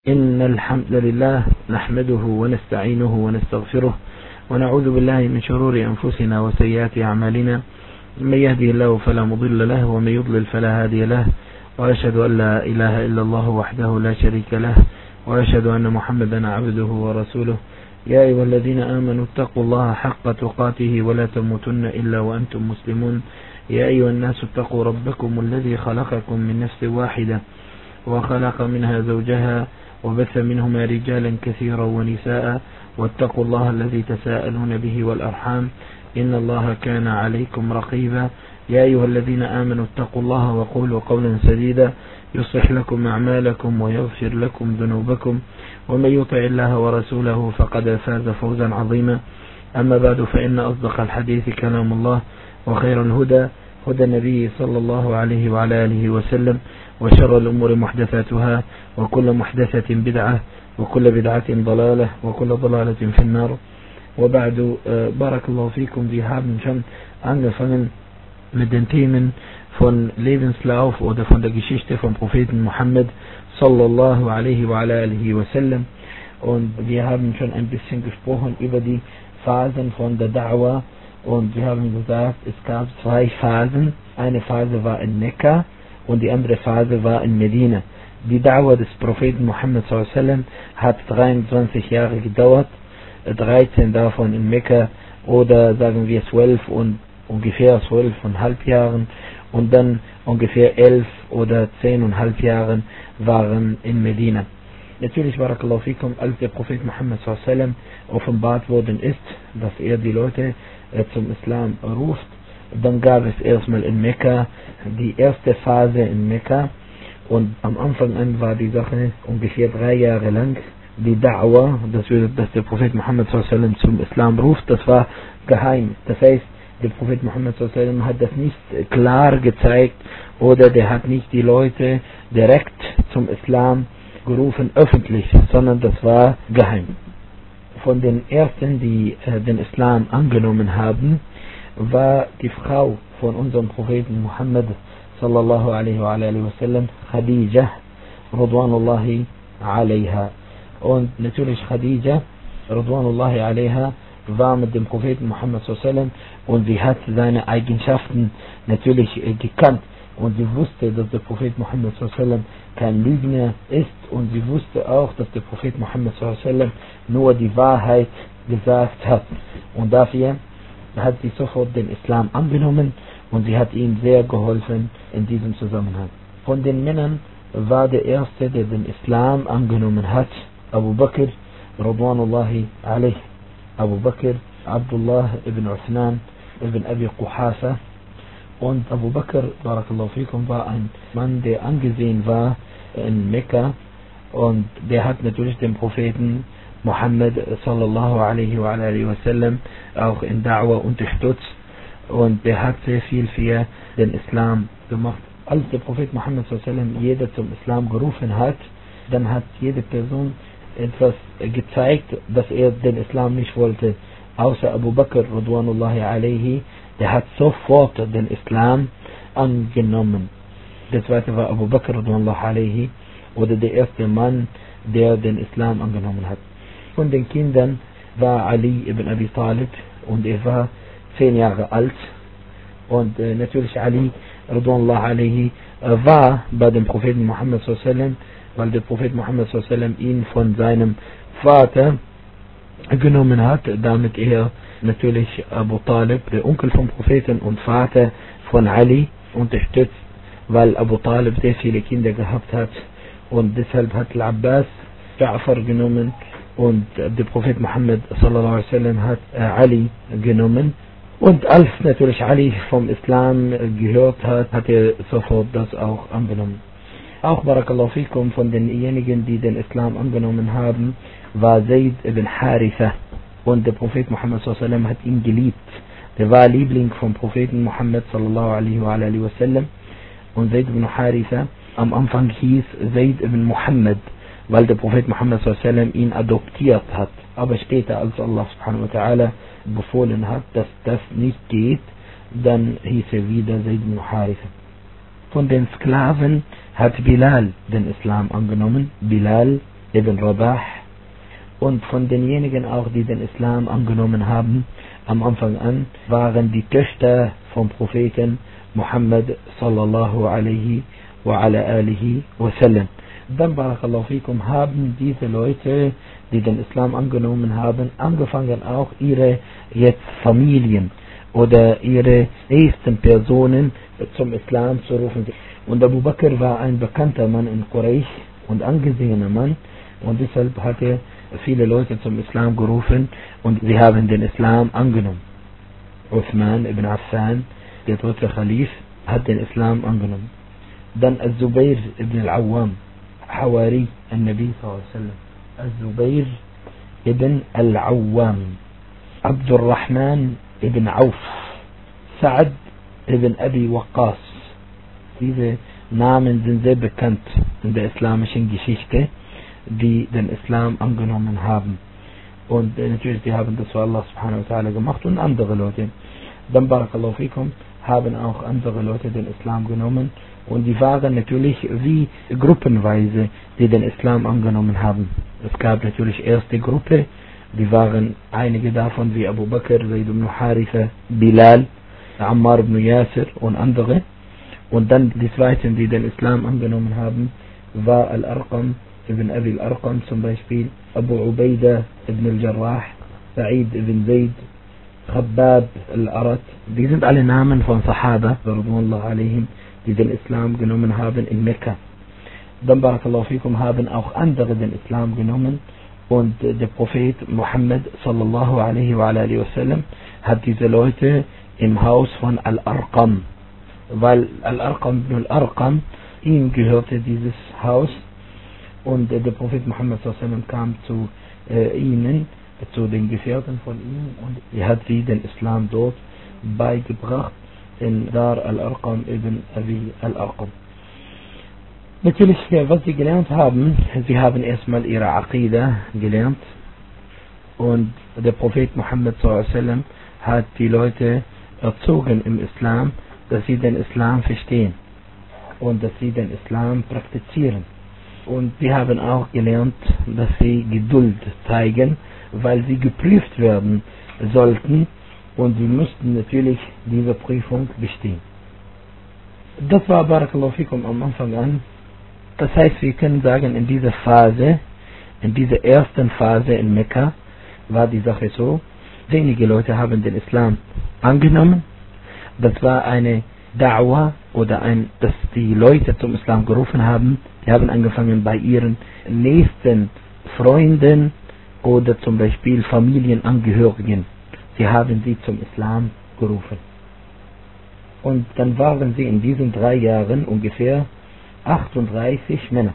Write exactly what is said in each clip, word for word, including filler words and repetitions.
إن الحمد لله نحمده ونستعينه ونستغفره ونعوذ بالله من شرور أنفسنا وسيئات أعمالنا. من يهدي الله فلا مضل له ومن يضلل فلا هادي له، وأشهد أن لا إله إلا الله وحده لا شريك له، وأشهد أن محمدا عبده ورسوله. يا أيها الذين آمنوا اتقوا الله حق تقاته ولا تموتن إلا وأنتم مسلمون. يا أيها الناس اتقوا ربكم الذي خلقكم من نفس واحدة وخلق منها زوجها وبث منهما رجالا كثيرا ونساء، واتقوا الله الذي تساءلون به والأرحام إن الله كان عليكم رقيبا. يا أيها الذين آمنوا اتقوا الله وقولوا قولا سديدا يصلح لكم أعمالكم ويغفر لكم ذنوبكم، ومن يطع الله ورسوله فقد فاز فوزا عظيما. أما بعد، فإن أصدق الحديث كلام الله، وخير الهدى هدى النبي صلى الله عليه وعلى آله وسلم، وشر الأمور محدثاتها، وكل محدثة بدعة، وكل بدعة ضلالة، وكل ضلالة في النار. وبعد، بارك الله فيكم. Wir haben schon angefangen mit den Themen von Lebenslauf oder von der Geschichte vom Propheten Muhammad sallallahu alaihi wa alihi wa sallam, und wir haben schon ein bisschen gesprochen über die Phasen von der Da'wah, und wir haben gesagt, es gab zwei Phasen. Eine Phase war in Mekka und die andere Phase war in Medina. Die Da'wah des Propheten Muhammad sallallahu alaihi wa sallam hat dreiundzwanzig Jahre gedauert, dreizehn davon in Mekka, oder sagen wir zwölf und ungefähr zwölfeinhalb Jahren, und dann ungefähr elf oder zehneinhalb Jahren waren in Medina. Natürlich, barakallahu fikum, als der Prophet Muhammad sallallahu alaihi wa sallam offenbart worden ist, dass er die Leute äh, zum Islam ruft, dann gab es erstmal in Mekka die erste Phase in Mekka, und am Anfang an war die Sache ungefähr drei Jahre lang. Die Da'wah, das bedeutet, dass der Prophet Muhammad sallallahu alaihi wa sallam zum Islam ruft, das war geheim. Das heißt, der Prophet Muhammad sallallahu alaihi wa sallam hat das nicht klar gezeigt, oder der hat nicht die Leute direkt zum Islam gerufen, öffentlich, sondern das war geheim. Von den ersten, die äh, den Islam angenommen haben, war die Frau von unserem Propheten Muhammad sallallahu alaihi wa alihi wa sallam, Khadija radwanullahi alaiha. Und natürlich Khadija radwanullahi alaiha war mit dem Propheten Muhammad sallallahu alaihi wa sallam, und sie hat seine Eigenschaften natürlich äh, gekannt, und sie wusste, dass der Prophet Muhammad sallallahu alaihi wa sallam kein Lügner ist, und sie wusste auch, dass der Prophet Muhammad sallallahu alaihi wa sallam nur die Wahrheit gesagt hat, und dafür hat sie sofort den Islam angenommen, und sie hat ihm sehr geholfen in diesem Zusammenhang. Von den Männern war der erste, der den Islam angenommen hat, Abu Bakr radwanullahi alayh. Abu Bakr Abdullah ibn Uthman ibn Abi Quhafa. Und Abu Bakr, barakallahu fikum, war ein Mann, der angesehen war in Mekka, und der hat natürlich den Propheten Muhammad sallallahu alaihi wa alihi wa sallam auch in Da'wah unterstützt, und der hat sehr viel für den Islam gemacht. Als der Prophet Muhammad sallallahu alaihi wa sallam jeder zum Islam gerufen hat, dann hat jede Person etwas gezeigt, dass er den Islam nicht wollte, außer Abu Bakr radwanullahi alaihi. Der hat sofort den Islam angenommen. Der zweite war Abu Bakr radwanullahi alaihi, oder der erste Mann, der den Islam angenommen hat. Von den Kindern war Ali ibn Abi Talib, und er war zehn Jahre alt, und äh, natürlich Ali radwanullahi alaihi äh, war bei dem Propheten Muhammad sallallahu alaihi wa sallam, weil der Prophet Muhammad sallallahu alaihi wa sallam ihn von seinem Vater genommen hat, damit er natürlich Abu Talib, der Onkel vom Propheten und Vater von Ali, unterstützt, weil Abu Talib sehr viele Kinder gehabt hat, und deshalb hat Al-Abbas Ja'far genommen, und der Prophet Muhammad sallallahu alaihi wa sallam hat äh, Ali genommen. Und als natürlich Ali vom Islam gehört hat, hat er sofort das auch angenommen. Auch, barakallahu fikum, von denjenigen, die den Islam angenommen haben, war Zayd ibn Haritha, und der Prophet Muhammad sallallahu alaihi wa sallam hat ihn geliebt. Der war Liebling vom Propheten Muhammad sallallahu alaihi wa alihi wa sallam. Und Zayd ibn Haritha am Anfang hieß Zayd ibn Muhammad, weil der Prophet Muhammad sallallahu alaihi wa sallam ihn adoptiert hat. Aber später, als Allah subhanahu wa ta'ala befohlen hat, dass das nicht geht, dann hieß er wieder Zayd ibn Haritha. Von den Sklaven hat Bilal den Islam angenommen. Bilal ibn Rabah. Und von denjenigen auch, die den Islam angenommen haben, am Anfang an, waren die Töchter vom Propheten Muhammad sallallahu alaihi wa ala alihi wa sallam. Dann, barakallahu fikum, haben diese Leute, die den Islam angenommen haben, angefangen auch ihre jetzt Familien oder ihre nächsten Personen zum Islam zu rufen. Und Abu Bakr war ein bekannter Mann in Quraysh und angesehener Mann, und deshalb hat er viele Leute zum Islam gerufen und sie haben den Islam angenommen. Uthman ibn Affan, der dritte Khalif, hat den Islam angenommen. Dann Al-Zubayr ibn al-Awwam, Hawari al-Nabi sallallahu alaihi wasallam. Al-Zubayr ibn al-Awwam, Abdurrahman ibn Auf, Sa'ad ibn Abi Waqqas. Diese Namen sind sehr bekannt in der islamischen Geschichte, die den Islam angenommen haben. Und äh, natürlich, die haben das für Allah subhanahu wa ta'ala gemacht und andere Leute. Dann, barakallahu fikum, haben auch andere Leute den Islam genommen, und die waren natürlich wie gruppenweise, die den Islam angenommen haben. Es gab natürlich erste Gruppe, die waren einige davon wie Abu Bakr, Zayd ibn Haritha, Bilal, Ammar ibn Yasir und andere. Und dann die zweiten, die den Islam angenommen haben, war Al-Arqam ibn Abi al-Arqam zum Beispiel, Abu Ubaidah ibn al-Jarrah, Sa'id ibn Zayd, Khabbab al-Arat. Die sind alle Namen von Sahaba, radhiyallahu alaihim, die den Islam genommen haben in Mekka. Dann, barakallahu fikum, haben auch andere den Islam genommen, und der Prophet Muhammad sallallahu alaihi wa alihi wasallam hat diese Leute im Haus von Al-Arqam, weil Al-Arqam ibn al-Arqam, ihm gehörte dieses Haus, und der Prophet Muhammad sallallahu alaihi wasallam kam zu äh, ihnen, zu den Gefährten von ihm, und er hat sie den Islam dort beigebracht in Dar al-Arqam ibn Abi al-Arqam. Natürlich, was sie gelernt haben, sie haben erstmal ihre Aqidah gelernt, und der Prophet Muhammad sallallahu alaihi wasallam hat die Leute erzogen im Islam, dass sie den Islam verstehen und dass sie den Islam praktizieren. Und sie haben auch gelernt, dass sie Geduld zeigen, weil sie geprüft werden sollten, und sie mussten natürlich diese Prüfung bestehen. Das war, barakallahu fikum, am Anfang an. Das heißt, wir können sagen, in dieser Phase, in dieser ersten Phase in Mekka, war die Sache so, wenige Leute haben den Islam angenommen. Das war eine Da'wah, oder ein, dass die Leute zum Islam gerufen haben. Die haben angefangen bei ihren nächsten Freunden oder zum Beispiel Familienangehörigen. Sie haben sie zum Islam gerufen. Und dann waren sie in diesen drei Jahren ungefähr achtunddreißig Männer.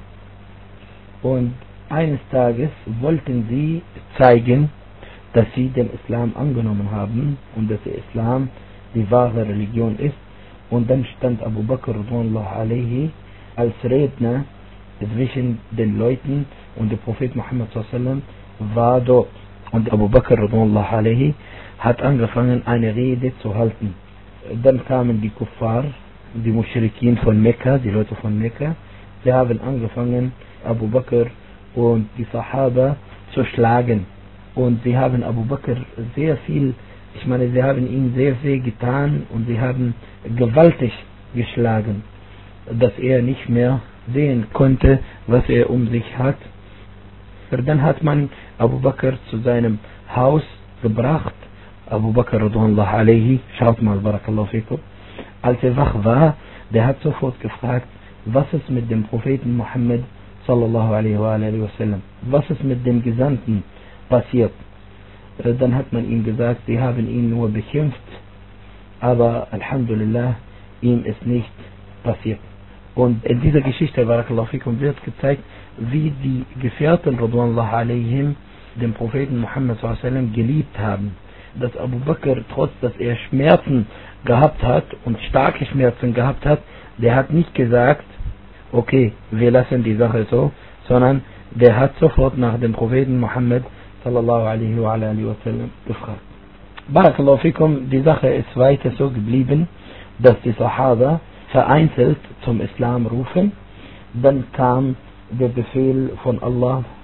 Und eines Tages wollten sie zeigen, dass sie den Islam angenommen haben und dass der Islam die wahre Religion ist. Und dann stand Abu Bakr radhiyallahu alaihi als Redner zwischen den Leuten, und der Prophet Muhammad sallallahu alaihi wasallam war dort. Und Abu Bakr radhiyallahu alaihi hat angefangen, eine Rede zu halten. Dann kamen die Kuffar, die Mushrikin von Mekka, die Leute von Mekka. Sie haben angefangen, Abu Bakr und die Sahaba zu schlagen. Und sie haben Abu Bakr sehr viel, ich meine, sie haben ihm sehr viel getan, und sie haben gewaltig geschlagen, dass er nicht mehr sehen konnte, was er um sich hat. Dann hat man Abu Bakr zu seinem Haus gebracht. Abu Bakr radhiyallahu alaihi, schaut mal, barakallahu fikum, als er wach war, der hat sofort gefragt, was ist mit dem Propheten Muhammad sallallahu alaihi wa alihi wasallam, was ist mit dem Gesandten passiert. Dann hat man ihm gesagt, sie haben ihn nur bekämpft, aber Alhamdulillah, ihm ist nicht passiert. Und in dieser Geschichte, barakallahu fikum, wird gezeigt, wie die Gefährten radhiyallahu alaihim den Propheten Muhammad sallallahu alaihi wasallam geliebt haben. Dass Abu Bakr, trotz dass er Schmerzen gehabt hat und starke Schmerzen gehabt hat, der hat nicht gesagt, okay, wir lassen die Sache so, sondern der hat sofort nach dem Propheten Muhammad sallallahu alaihi wa alihi wa sallam gefragt. Barakallahu fikum, die Sache ist weiter so geblieben, dass die Sahaba vereinzelt zum Islam rufen. Dann kam der Befehl von Allah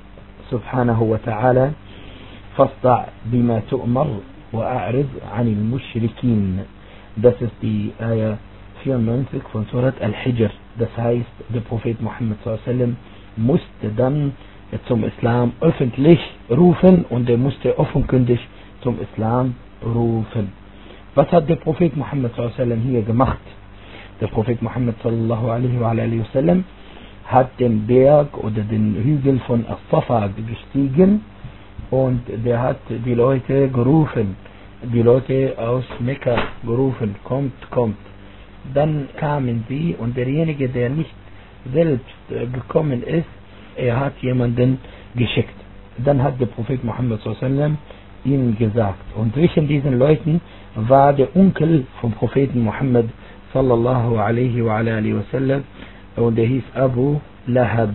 سبحانه وتعالى فاصدع بما تؤمر وأعرض عن المشركين. Das ist die Ayah vierundneunzig von Surat Al-Hijr. Das heißt, der Prophet Muhammad sallallahu alaihi wasallam musste dann zum Islam öffentlich rufen und er musste offenkundig zum Islam rufen. Was hat der Prophet Muhammad sallallahu alaihi wasallam hier gemacht? Der Prophet Muhammad sallallahu alaihi wasallam hat den Berg oder den Hügel von As-Safa gestiegen und der hat die Leute gerufen, die Leute aus Mekka gerufen, kommt, kommt. Dann kamen sie und derjenige, der nicht selbst gekommen ist, er hat jemanden geschickt. Dann hat der Prophet Muhammad sallallahu alaihi wasallam ihnen gesagt. Und zwischen diesen Leuten war der Onkel vom Propheten Muhammad sallallahu alaihi wa alihi wasallam und der hieß Abu Lahab.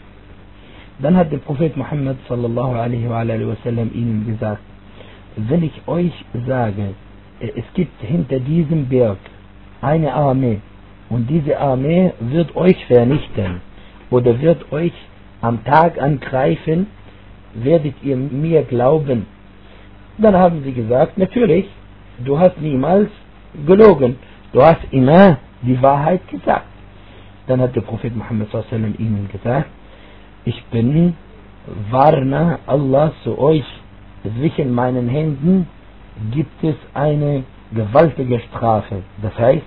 Dann hat der Prophet Muhammad sallallahu alaihi wa alihi wasallam ihnen gesagt, wenn ich euch sage, es gibt hinter diesem Berg eine Armee und diese Armee wird euch vernichten oder wird euch am Tag angreifen, werdet ihr mir glauben? Dann haben sie gesagt, natürlich, du hast niemals gelogen, du hast immer die Wahrheit gesagt. Dann hat der Prophet Muhammad sallallahu alaihi wasallam ihnen gesagt, ich bin Warner Allah zu euch, zwischen meinen Händen gibt es eine gewaltige Strafe. Das heißt,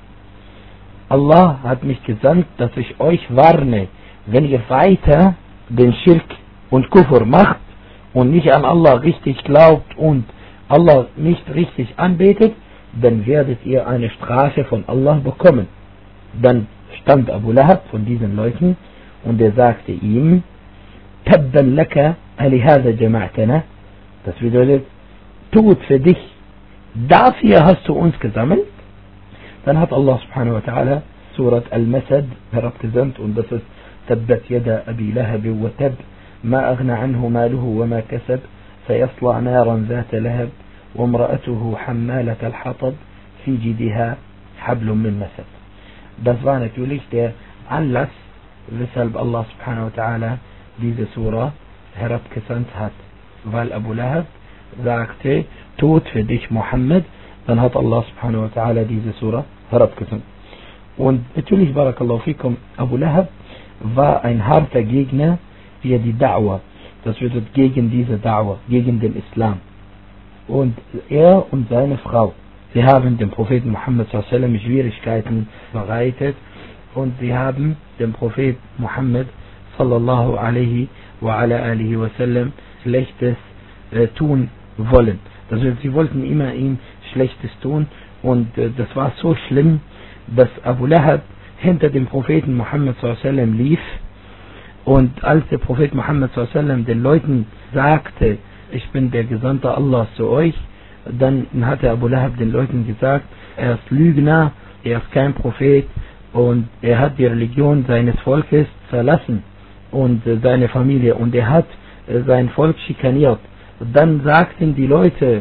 Allah hat mich gesandt, dass ich euch warne, wenn ihr weiter den Schirk und Kufr macht und nicht an Allah richtig glaubt und Allah nicht richtig anbetet, dann werdet ihr eine Strafe von Allah bekommen. Dann stand Abu Lahab von diesen Leuten und er sagte ihm, Tabban laka alihada jama'tana. Das bedeutet, tut für dich, dafür hast du uns gesammelt. Dann hat Allah subhanahu wa ta'ala Surat Al-Masad herabgesandt und das ist Tabbat yada Abi Lahab wa tab, ma aghna anhu maluhu wa ma kasab, sayasla naran zata lahab, wa imra'atuhu hammalat al-hatab, fi jidiha hablum min masad. Das war natürlich der Anlass, weshalb Allah subhanahu wa ta'ala diese Surah herabgesandt hat. Weil Abu Lahab sagte, Tod für dich Muhammad, dann hat Allah subhanahu wa ta'ala diese Surah herabgesandt. Und natürlich, barakallahu fikum, Abu Lahab war ein harter Gegner für die Da'wah. Das bedeutet gegen diese Da'wah, gegen den Islam. Und er und seine Frau, sie haben dem Propheten Muhammad sallallahu alaihi wasallam Schwierigkeiten bereitet und sie haben dem Prophet Muhammad sallallahu alaihi wa ala alihi wasallam Schlechtes äh, tun wollen. Das heißt, sie wollten immer ihm Schlechtes tun und äh, das war so schlimm, dass Abu Lahab hinter dem Propheten Muhammad sallallahu alaihi wasallam lief und als der Prophet Muhammad sallallahu alaihi wasallam den Leuten sagte, ich bin der Gesandte Allah zu euch, dann hatte Abu Lahab den Leuten gesagt, er ist Lügner, er ist kein Prophet und er hat die Religion seines Volkes verlassen und äh, seine Familie und er hat sein Volk schikaniert. Dann sagten die Leute,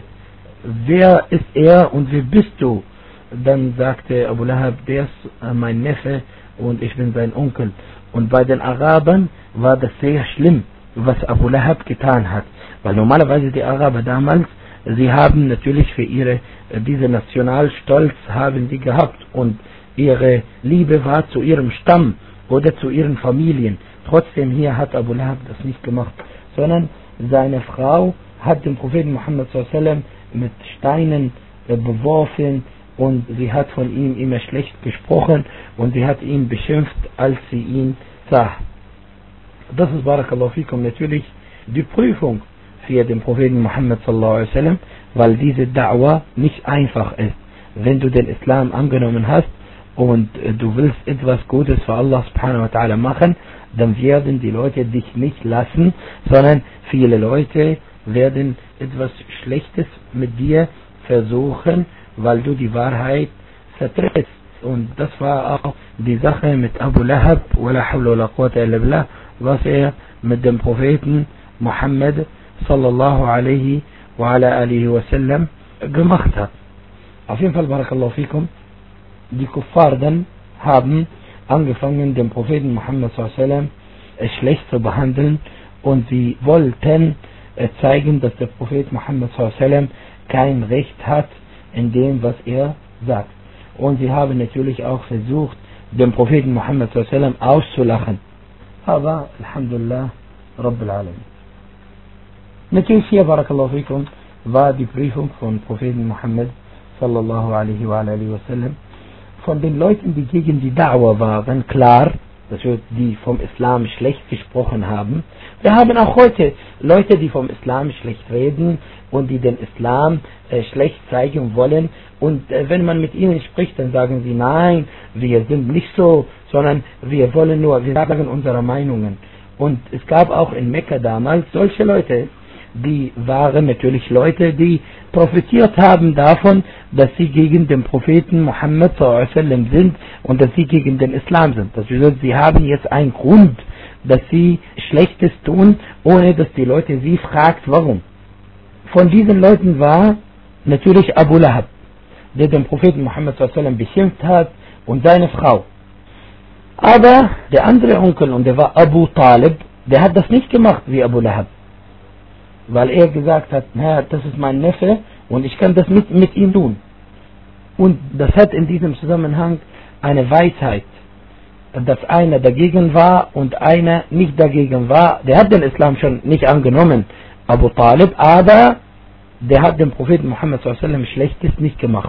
wer ist er und wer bist du? Dann sagte Abu Lahab, der ist mein Neffe und ich bin sein Onkel. Und bei den Arabern war das sehr schlimm, was Abu Lahab getan hat. Weil normalerweise die Araber damals, sie haben natürlich für ihre, diese Nationalstolz haben sie gehabt und ihre Liebe war zu ihrem Stamm oder zu ihren Familien. Trotzdem hier hat Abu Lahab das nicht gemacht, sondern seine Frau hat den Propheten Muhammad sallallahu alaihi wasallam mit Steinen äh, beworfen und sie hat von ihm immer schlecht gesprochen und sie hat ihn beschimpft, als sie ihn sah. Das ist, barakallahu fikum, natürlich die Prüfung für den Propheten Muhammad sallallahu alaihi wasallam, weil diese Da'wah nicht einfach ist. Wenn du den Islam angenommen hast und äh, du willst etwas Gutes für Allah subhanahu wa ta'ala machen, dann werden die Leute dich nicht lassen, sondern viele Leute werden etwas Schlechtes mit dir versuchen, weil du die Wahrheit vertrittst. Und das war auch die Sache mit Abu Lahab, wala hawla wala quwwata illa billah, was er mit dem Propheten Muhammad sallallahu alaihi wa ala alihi wa sallam gemacht hat. Auf jeden Fall, barakallahu fikum, die Kuffar dann haben angefangen, den Propheten Muhammad sallallahu alaihi wa sallam schlecht zu behandeln und sie wollten äh, zeigen, dass der Prophet Muhammad sallallahu alaihi wasallam kein Recht hat in dem, was er sagt. Und sie haben natürlich auch versucht, den Propheten Muhammad sallallahu alaihi wasallam auszulachen. Aber, Alhamdulillah, Rabbil Alamin. Natürlich hier, Barakallahu fikum, war die Prüfung von Propheten Muhammad sallallahu alaihi wa alihi wasallam von den Leuten, die gegen die Da'wah waren, klar, dass wir die vom Islam schlecht gesprochen haben. Wir haben auch heute Leute, die vom Islam schlecht reden und die den Islam äh, schlecht zeigen wollen. Und äh, wenn man mit ihnen spricht, dann sagen sie, nein, wir sind nicht so, sondern wir wollen nur, wir sagen unsere Meinungen. Und es gab auch in Mekka damals solche Leute, die waren natürlich Leute, die profitiert haben davon, dass sie gegen den Propheten Muhammad sallallahu alaihi wasallam sind und dass sie gegen den Islam sind. Das bedeutet, sie haben jetzt einen Grund, dass sie Schlechtes tun, ohne dass die Leute sie fragt, warum. Von diesen Leuten war natürlich Abu Lahab, der den Propheten Muhammad sallallahu alaihi wasallam beschimpft hat, und seine Frau. Aber der andere Onkel, und der war Abu Talib, der hat das nicht gemacht wie Abu Lahab. Weil er gesagt hat, na, das ist mein Neffe und ich kann das mit, mit ihm tun. Und das hat in diesem Zusammenhang eine Weisheit, dass einer dagegen war und einer nicht dagegen war. Der hat den Islam schon nicht angenommen, Abu Talib, aber der hat dem Propheten Muhammad sallallahu alaihi wasallam Schlechtes nicht gemacht.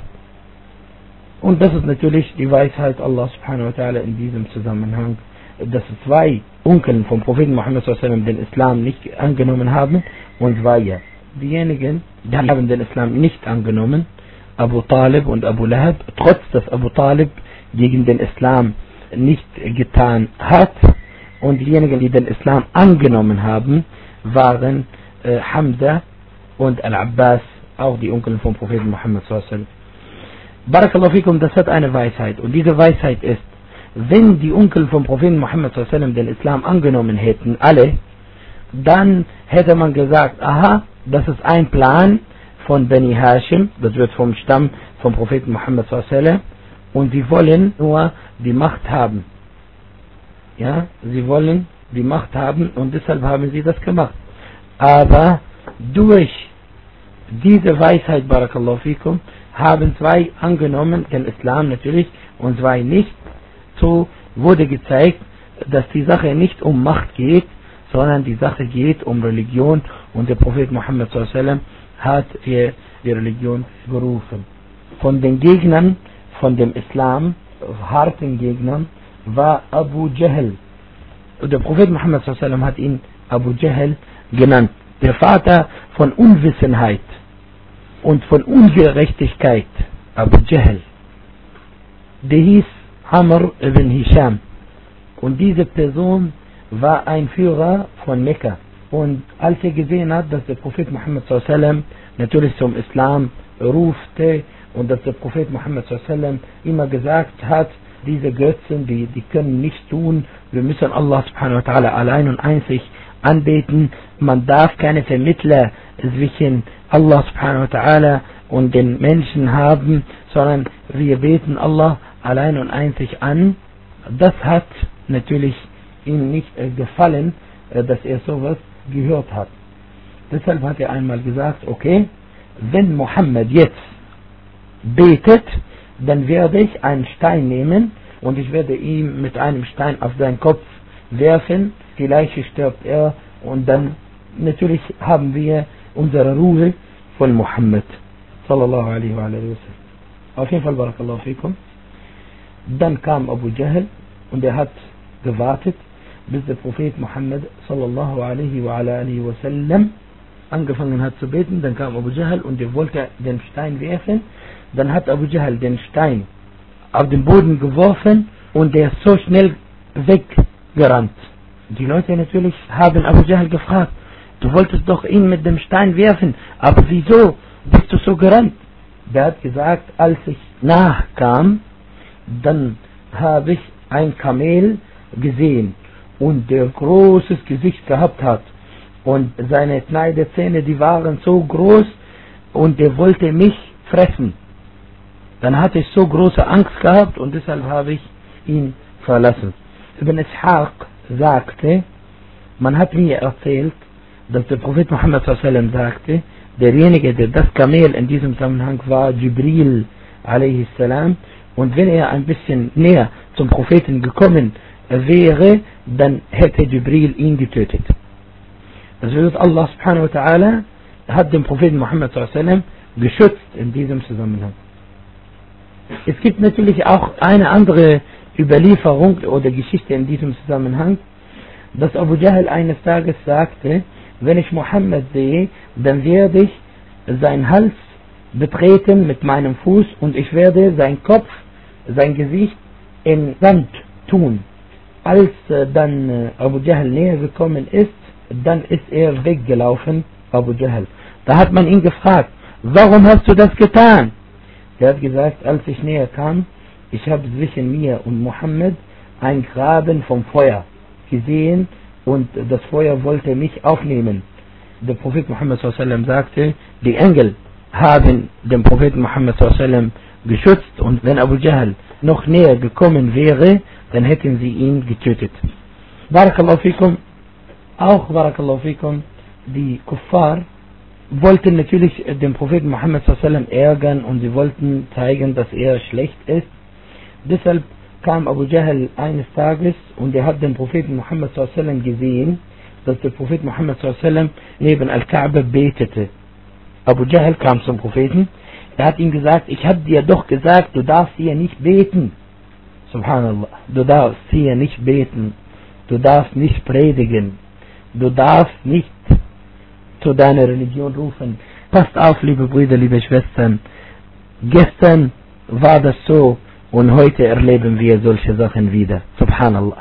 Und das ist natürlich die Weisheit Allah subhanahu wa ta'ala in diesem Zusammenhang, dass zwei Onkel vom Propheten Muhammad sallallahu alaihi wasallam den Islam nicht angenommen haben und zwei. Diejenigen, die haben den Islam nicht angenommen, Abu Talib und Abu Lahab, trotz dass Abu Talib gegen den Islam nicht getan hat, und diejenigen, die den Islam angenommen haben, waren äh, Hamza und Al-Abbas, auch die Onkel vom Propheten Muhammad sallallahu alaihi wasallam. Barakallahu fikum, das hat eine Weisheit, und diese Weisheit ist, wenn die Onkel vom Propheten Muhammad sallallahu alaihi wasallam den Islam angenommen hätten, alle, dann hätte man gesagt, aha, das ist ein Plan von Bani Hashim, das wird vom Stamm vom Propheten Muhammad sallallahu alaihi wasallam, und sie wollen nur die Macht haben. Ja, sie wollen die Macht haben, und deshalb haben sie das gemacht. Aber durch diese Weisheit, Barakallahu fikum, haben zwei angenommen, den Islam natürlich, und zwei nicht. So wurde gezeigt, dass die Sache nicht um Macht geht, sondern die Sache geht um Religion, und der Prophet Muhammad sallallahu alaihi wasallam hat die, die Religion gerufen. Von den Gegnern von dem Islam, harten Gegnern, war Abu Jahl. Und der Prophet Muhammad sallallahu alaihi wasallam hat ihn Abu Jahl genannt, der Vater von Unwissenheit und von Ungerechtigkeit. Abu Jahl. Der hieß Amr ibn Hisham, und diese Person war ein Führer von Mekka. Und als er gesehen hat, dass der Prophet Muhammad sallallahu alaihi wasallam natürlich zum Islam rufte, und dass der Prophet Muhammad sallallahu alaihi wasallam immer gesagt hat, diese Götzen, die, die können nichts tun, wir müssen Allah subhanahu wa ta'ala allein und einzig anbeten, man darf keine Vermittler zwischen Allah subhanahu wa ta'ala und den Menschen haben, sondern wir beten Allah allein und einzig an. Das hat natürlich ihm nicht äh, gefallen, äh, dass er sowas gehört hat. Deshalb hat er einmal gesagt, okay, wenn Mohammed jetzt betet, dann werde ich einen Stein nehmen und ich werde ihm mit einem Stein auf seinen Kopf werfen, vielleicht stirbt er, und dann natürlich haben wir unsere Ruhe von Mohammed sallallahu alaihi wa sallam. Auf jeden Fall, Barakallahu fikum. Dann kam Abu Jahl, und er hat gewartet, bis der Prophet Muhammad sallallahu alaihi wa sallam angefangen hat zu beten. Dann kam Abu Jahl und er wollte den Stein werfen. Dann hat Abu Jahl den Stein auf den Boden geworfen, und er ist so schnell weggerannt. Die Leute natürlich haben Abu Jahl gefragt, du wolltest doch ihn mit dem Stein werfen, aber wieso bist du so gerannt? Der hat gesagt, als ich nachkam, dann habe ich ein Kamel gesehen, und der großes Gesicht gehabt hat, und seine Schneidezähne, die waren so groß, und der wollte mich fressen. Dann hatte ich so große Angst gehabt, und deshalb habe ich ihn verlassen. Ibn Ishaq sagte, Man hat mir erzählt, dass der Prophet Muhammad sallallahu alaihi wasallam sagte, derjenige, der das Kamel in diesem Zusammenhang war, Jibril alaihi salam, und wenn er ein bisschen näher zum Propheten gekommen wäre, dann hätte Jibril ihn getötet. Das bedeutet, Allah subhanahu wa ta'ala hat den Propheten Muhammad sallallahu alaihi wasallam geschützt in diesem Zusammenhang. Es gibt natürlich auch eine andere Überlieferung oder Geschichte in diesem Zusammenhang, dass Abu Jahl eines Tages sagte, wenn ich Muhammad sehe, dann werde ich seinen Hals betreten mit meinem Fuß und ich werde seinen Kopf, sein Gesicht in Sand tun. Als äh, dann äh, Abu Jahl näher gekommen ist, dann ist er weggelaufen, Abu Jahl. Da hat man ihn gefragt, warum hast du das getan? Er hat gesagt, als ich näher kam, ich habe zwischen mir und Muhammad ein Graben vom Feuer gesehen und das Feuer wollte mich aufnehmen. Der Prophet Muhammad sallallahu alaihi wasallam sagte, die Engel haben den Propheten Muhammad sallallahu alaihi wasallam geschützt und wenn Abu Jahl noch näher gekommen wäre, dann hätten sie ihn getötet. Barakallahu fikum, auch Barakallahu fikum, die Kuffar wollten natürlich den Propheten Muhammad sallallahu alaihi wasallam ärgern und sie wollten zeigen, dass er schlecht ist. Deshalb kam Abu Jahl eines Tages und er hat den Propheten Muhammad sallallahu alaihi wasallam gesehen, dass der Prophet Muhammad sallallahu alaihi wasallam neben Al-Kaaba betete. Abu Jahl kam zum Propheten, er hat ihm gesagt, ich habe dir doch gesagt, du darfst hier nicht beten. Subhanallah, du darfst hier nicht beten, du darfst nicht predigen, du darfst nicht zu deiner Religion rufen. Passt auf, liebe Brüder, liebe Schwestern, gestern war das so und heute erleben wir solche Sachen wieder. Subhanallah.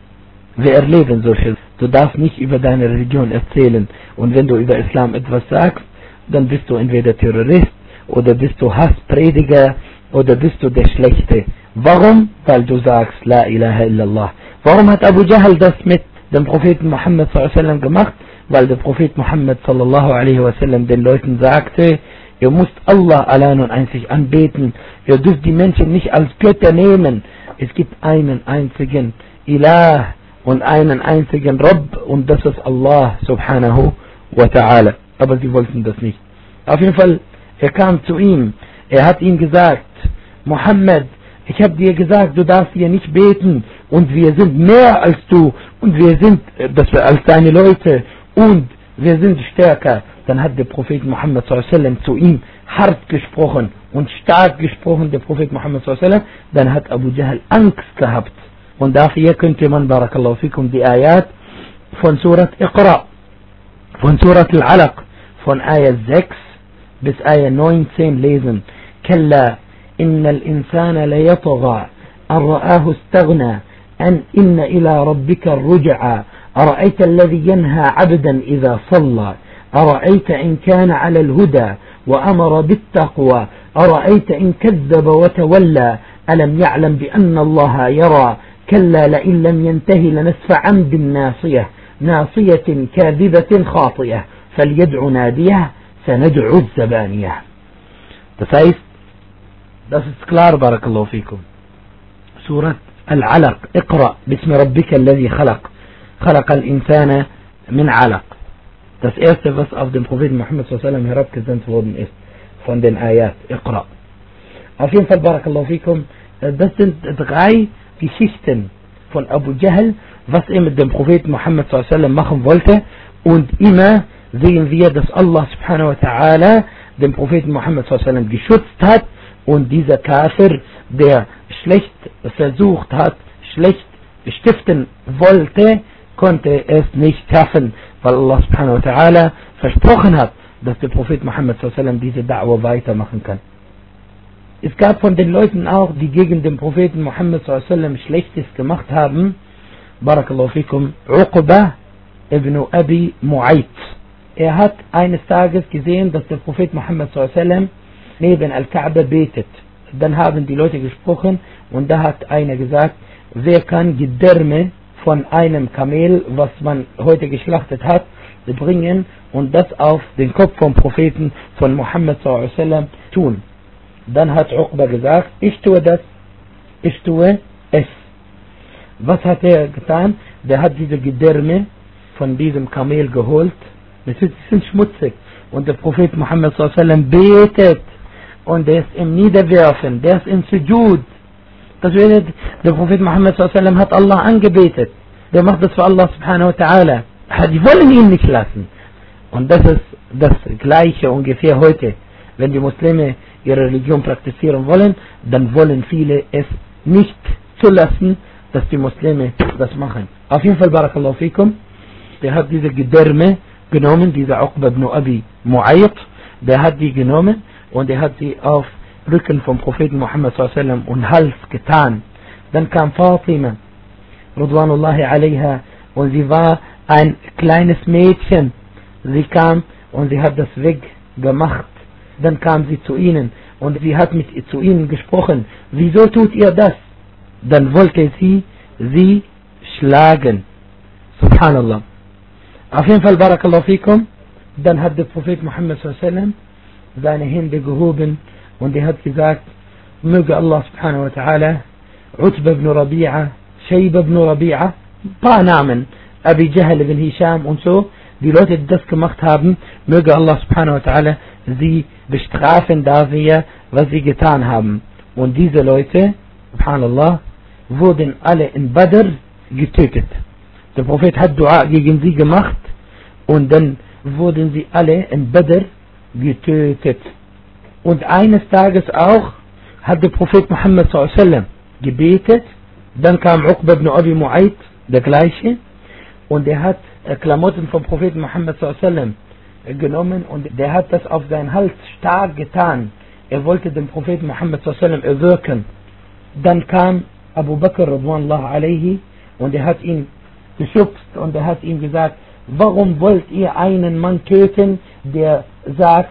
Wir erleben solche. Du darfst nicht über deine Religion erzählen und wenn du über Islam etwas sagst, dann bist du entweder Terrorist oder bist du Hassprediger oder bist du der Schlechte. Warum? Weil du sagst La ilaha illallah. Warum hat Abu Jahl das mit dem Propheten Muhammad sallallahu alaihi wasallam gemacht? Weil der Prophet Muhammad sallallahu alaihi wasallam den Leuten sagte, ihr müsst Allah allein und einzig anbeten, ihr dürft die Menschen nicht als Götter nehmen. Es gibt einen einzigen Ilah und einen einzigen Rabb und das ist Allah subhanahu wa ta'ala. Aber sie wollten das nicht. Auf jeden Fall, er kam zu ihm, er hat ihm gesagt, Muhammad, ich habe dir gesagt, du darfst hier nicht beten und wir sind mehr als du und wir sind das als deine Leute und wir sind stärker. Dann hat der Prophet Muhammad sallallahu alaihi wasallam zu ihm hart gesprochen und stark gesprochen, der Prophet Muhammad sallallahu alaihi wasallam. Dann hat Abu Jahl Angst gehabt. Und dafür könnte man, Barakallahu fikum, die Ayat von Surat Iqra, von Surat Al-Alaq, von Ayat sechs bis Ayat neunzehn lesen. Kalla innal insana layatgha an ra'ahu istaghna an inna ila rabbika ar-ruj'a ara'ayta alladhi yanha 'abdan idha salla أرأيت إن كان على الهدى وأمر بالتقوى أرأيت إن كذب وتولى ألم يعلم بأن الله يرى كلا لئن لم ينتهي لنسفعا بالناصية ناصية كاذبة خاطئة فليدع ناديه سندعو الزبانية. Das heißt, das ist klar, Barakallahu fikum. Surat Al-Alaq, Iqra, Bismi Rabbika alladhi khalaq, خلق الإنسان من علق. Das erste, was auf den Propheten Muhammad sallallahu alaihi wasallam herabgesandt worden ist, von den Ayat, Iqra. Auf jeden Fall, Barakallahu fikum, das sind drei Geschichten von Abu Jahl, was er mit dem Propheten Muhammad sallallahu alaihi wasallam machen wollte. Und immer sehen wir, dass Allah subhanahu wa ta'ala den Propheten Muhammad sallallahu alaihi wasallam geschützt hat und dieser Kafir, der schlecht versucht hat, schlecht stiften wollte, konnte es nicht schaffen, weil Allah subhanahu wa ta'ala versprochen hat, dass der Prophet Muhammad sallallahu alaihi wasallam diese Da'wah weitermachen kann. Es gab von den Leuten auch, die gegen den Propheten Muhammad sallallahu alaihi wasallam Schlechtes gemacht haben, Barakallahu fikum, Uqba ibn Abi Mu'ayt. Er hat eines Tages gesehen, dass der Prophet Muhammad sallallahu alaihi wasallam neben Al-Kaaba betet. Dann haben die Leute gesprochen und da hat einer gesagt, wer kann Gedärme von einem Kamel, was man heute geschlachtet hat, bringen und das auf den Kopf vom Propheten von Muhammad sallallahu alaihi wasallam tun. Dann hat Uqba gesagt, ich tue das, ich tue es. Was hat er getan? Der hat diese Gedärme von diesem Kamel geholt. Das ist, sind schmutzig. Und der Prophet Muhammad sallallahu alaihi wasallam betet. Und der ist im Niederwerfen, der ist im Sujud. Das bedeutet, der Prophet Muhammad sallallahu alaihi wasallam hat Allah angebetet. Der macht das für Allah subhanahu wa ta'ala. Die wollen ihn nicht lassen. Und das ist das Gleiche ungefähr heute. Wenn die Muslime ihre Religion praktizieren wollen, dann wollen viele es nicht zulassen, dass die Muslime das machen. Auf jeden Fall, Barakallahu fikum, der hat diese Gedärme genommen, dieser Uqba ibn Abi Mu'ayt, der hat die genommen und er hat sie auf Rücken vom Propheten Muhammad sallallahu alaihi wasallam und Hals getan. Dann kam Fatima, Ridwanullahi alaiha, und sie war ein kleines Mädchen. Sie kam und sie hat das weggemacht. Dann kam sie zu ihnen und sie hat mit zu ihnen gesprochen. Wieso tut ihr das? Dann wollte sie sie schlagen. Subhanallah. Auf jeden Fall, Barakallahu fikum, dann hat der Prophet Muhammad sallallahu alaihi wasallam seine Hände gehoben und er hat gesagt, möge Allah subhanahu wa ta'ala Utba ibn Rabi'a, Shayba ibn Rabi'a, ein paar Namen, Abi Jahl ibn Hisham und so, die Leute, die das gemacht haben, möge Allah subhanahu wa ta'ala sie bestrafen dafür, was sie getan haben. Und diese Leute, subhanallah, wurden alle in Badr getötet. Der Prophet hat Dua gegen sie gemacht und dann wurden sie alle in Badr getötet. Und eines Tages auch hat der Prophet Muhammad sallallahu alaihi wasallam gebetet, dann kam Uqba ibn Abi Mu'ayt, der gleiche, und er hat Klamotten vom Propheten Muhammad sallallahu alaihi wasallam genommen und der hat das auf seinen Hals stark getan. Er wollte den Propheten Muhammad sallallahu alaihi wasallam erwürgen. Dann kam Abu Bakr radwanallahu alaihi und er hat ihn geschubst und er hat ihm gesagt, warum wollt ihr einen Mann töten, der sagt,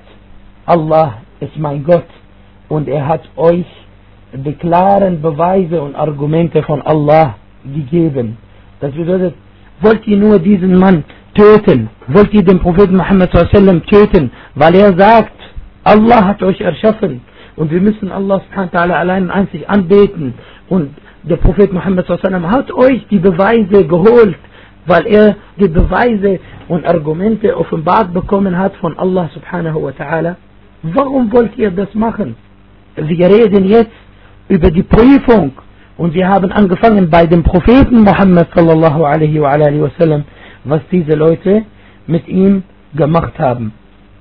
Allah ist mein Gott, und er hat euch die klaren Beweise und Argumente von Allah gegeben. Das bedeutet, wollt ihr nur diesen Mann töten? Wollt ihr den Propheten Muhammad sallallahu alaihi wasallam töten, weil er sagt, Allah hat euch erschaffen und wir müssen Allah subhanahu wa ta'ala allein und einzig anbeten, und der Prophet Muhammad sallallahu alaihi wasallam hat euch die Beweise geholt, weil er die Beweise und Argumente offenbart bekommen hat von Allah subhanahu wa ta'ala. Warum wollt ihr das machen? Wir reden jetzt über die Prüfung und wir haben angefangen bei dem Propheten Muhammad sallallahu alaihi wa alihi wasallam, was diese Leute mit ihm gemacht haben.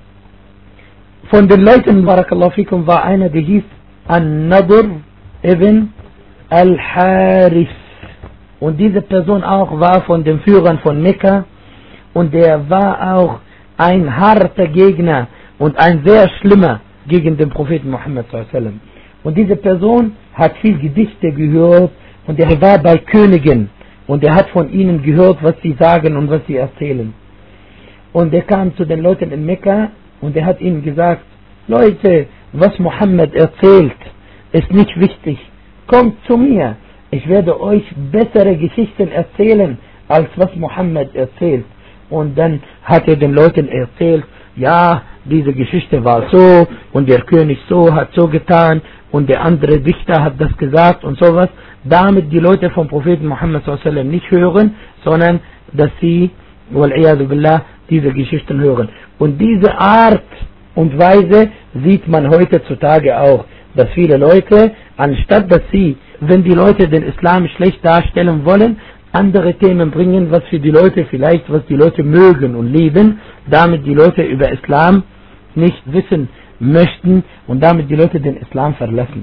Von den Leuten, Barakallahu fikum, war einer, der hieß An-Nadr ibn Al-Harith. Und diese Person auch war von den Führern von Mekka und der war auch ein harter Gegner und ein sehr schlimmer gegen den Propheten Muhammad sallallahu alaihi wasallam. Und diese Person hat viel Gedichte gehört und er war bei Königen und er hat von ihnen gehört, was sie sagen und was sie erzählen. Und er kam zu den Leuten in Mekka und er hat ihnen gesagt, Leute, was Muhammad erzählt, ist nicht wichtig. Kommt zu mir, ich werde euch bessere Geschichten erzählen, als was Muhammad erzählt. Und dann hat er den Leuten erzählt, ja, diese Geschichte war so und der König so hat so getan und der andere Dichter hat das gesagt und sowas, damit die Leute vom Propheten Muhammad sallallahu alaihi wasallam nicht hören, sondern dass sie, wal-iyadu billah, diese Geschichten hören. Und diese Art und Weise sieht man heutzutage auch, dass viele Leute, anstatt dass sie, wenn die Leute den Islam schlecht darstellen wollen, andere Themen bringen, was für die Leute vielleicht, was die Leute mögen und lieben, damit die Leute über Islam nicht wissen möchten und damit die Leute den Islam verlassen.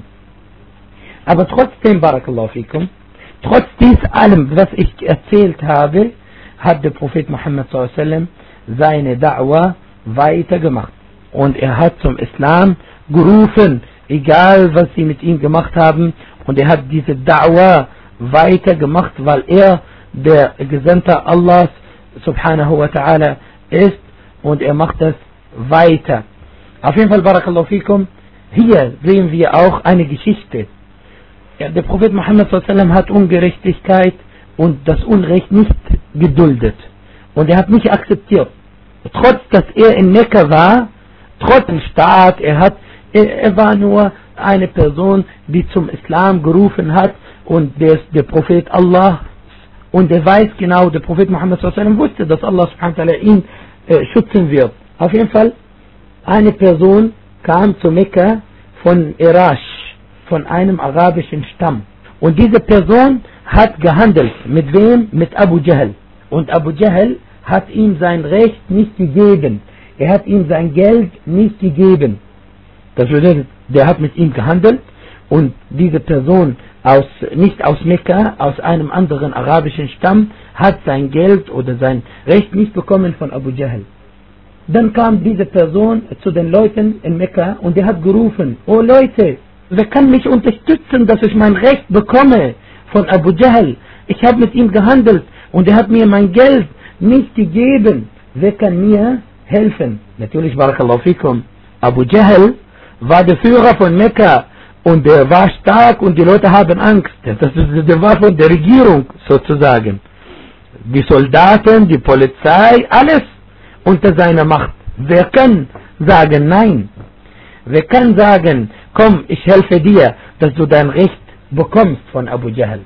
Aber trotzdem, Barakallahu fikum, trotz dies allem, was ich erzählt habe, hat der Prophet Muhammad sallallahu alaihi wasallam seine Da'wa weitergemacht. Und er hat zum Islam gerufen, egal was sie mit ihm gemacht haben, und er hat diese Da'wa weitergemacht, weil er der Gesandte Allahs subhanahu wa ta'ala ist und er macht das weiter. Auf jeden Fall, Barakallahu fikum, hier sehen wir auch eine Geschichte. Ja, der Prophet Muhammad sallallahu alaihi wasallam hat Ungerechtigkeit und das Unrecht nicht geduldet. Und er hat nicht akzeptiert. Trotz, dass er in Mekka war, trotz dem Staat, er, hat, er, er war nur eine Person, die zum Islam gerufen hat und der, der Prophet Allah und er weiß genau, der Prophet Muhammad sallallahu alaihi wasallam wusste, dass Allah subhanahu wa ta'ala ihn äh, schützen wird. Auf jeden Fall, eine Person kam zu Mekka von Irasch, von einem arabischen Stamm. Und diese Person hat gehandelt. Mit wem? Mit Abu Jahl. Und Abu Jahl hat ihm sein Recht nicht gegeben. Er hat ihm sein Geld nicht gegeben. Das bedeutet, der hat mit ihm gehandelt und diese Person aus, nicht aus Mekka, aus einem anderen arabischen Stamm, hat sein Geld oder sein Recht nicht bekommen von Abu Jahl. Dann kam diese Person zu den Leuten in Mekka und der hat gerufen, oh Leute, wer kann mich unterstützen, dass ich mein Recht bekomme von Abu Jahl? Ich habe mit ihm gehandelt und er hat mir mein Geld nicht gegeben. Wer kann mir helfen? Natürlich, Barakallahu fikum, Abu Jahl war der Führer von Mekka und der war stark und die Leute haben Angst. Das ist, der war von der Regierung sozusagen. Die Soldaten, die Polizei, alles unter seiner Macht. Wer kann sagen nein? Wer kann sagen, komm, ich helfe dir, dass du dein Recht bekommst von Abu Jahl?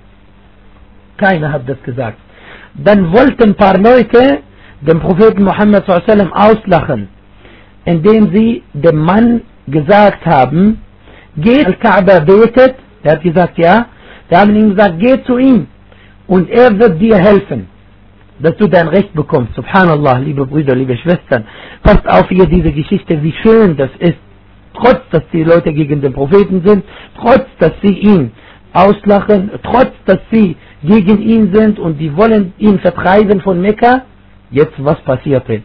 Keiner hat das gesagt. Dann wollten ein paar Leute den Propheten Muhammad sallallahu alaihi wasallam auslachen, indem sie dem Mann gesagt haben, geht Al-Kaaba betet, der hat gesagt ja, sie haben ihm gesagt, geh zu ihm und er wird dir helfen, dass du dein Recht bekommst. Subhanallah, liebe Brüder, liebe Schwestern, passt auf hier diese Geschichte, wie schön das ist, trotz dass die Leute gegen den Propheten sind, trotz dass sie ihn auslachen, trotz dass sie gegen ihn sind und die wollen ihn vertreiben von Mekka. Jetzt was passierte?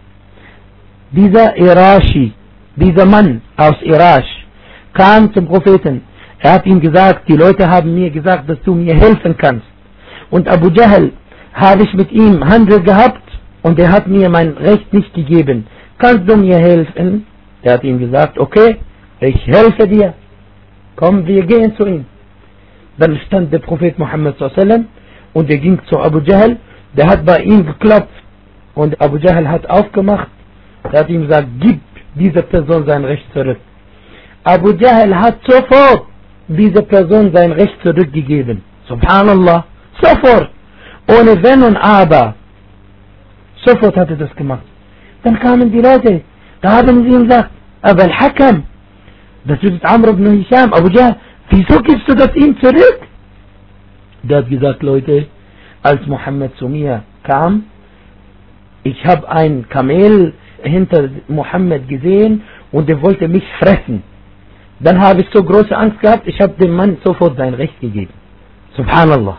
Dieser Irashi, dieser Mann aus Irasch, kam zum Propheten. Er hat ihm gesagt, die Leute haben mir gesagt, dass du mir helfen kannst. Und Abu Jahl habe ich mit ihm Handel gehabt und er hat mir mein Recht nicht gegeben. Kannst du mir helfen? Er hat ihm gesagt, okay, ich helfe dir. Komm, wir gehen zu ihm. Dann stand der Prophet Muhammad sallallahu alaihi wasallam und er ging zu Abu Jahl. Der hat bei ihm geklopft und Abu Jahl hat aufgemacht. Er hat ihm gesagt, gib dieser Person sein Recht zurück. Abu Jahl hat sofort dieser Person sein Recht zurückgegeben. Subhanallah, sofort, ohne Wenn und Aber. Sofort hat er das gemacht. Dann kamen die Leute, da haben sie ihm gesagt, aber Al-Hakam, das ist Amr ibn Hisham, Abu Jahl, wieso gibst du das ihm zurück? Der hat gesagt, Leute, als Muhammad zu mir kam, ich habe ein Kamel hinter Muhammad gesehen und er wollte mich fressen. Dann habe ich so große Angst gehabt, ich habe dem Mann sofort sein Recht gegeben. Subhanallah.